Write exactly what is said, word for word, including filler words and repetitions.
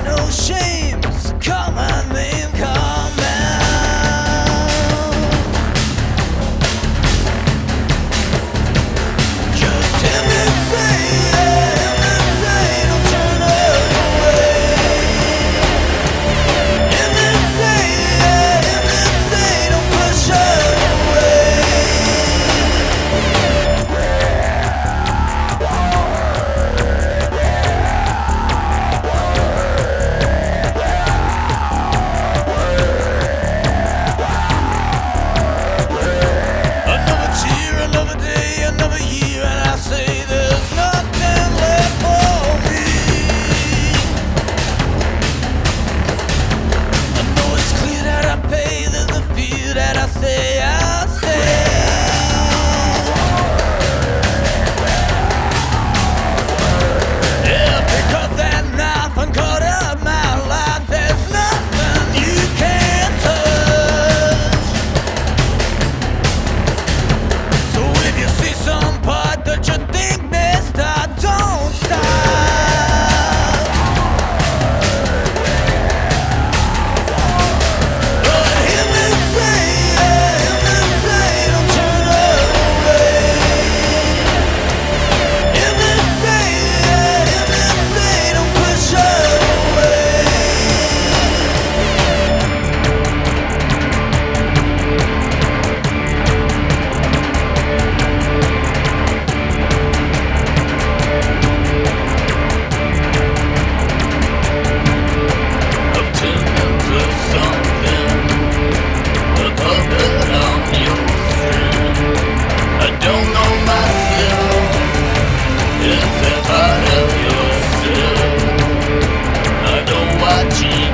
no shame, so call my name, call now. Just hear me say, hear me say, don't turn away. Hear me say, hear me say, don't push away. Another tear, another day, another year, and I say there's nothing left for me. I know it's clear that I pay, there's a few that I say I'll stay. Yeah, pick up that knife and cut up my life. There's nothing you can't touch. So if you see some part that you think messed up, don't stop. But hear me say, hear me say, don't turn away. Hear me say, hear me say, don't push away. I've turned into something, a puppet on your string. I don't know myself, it's a part of yourself. I know what you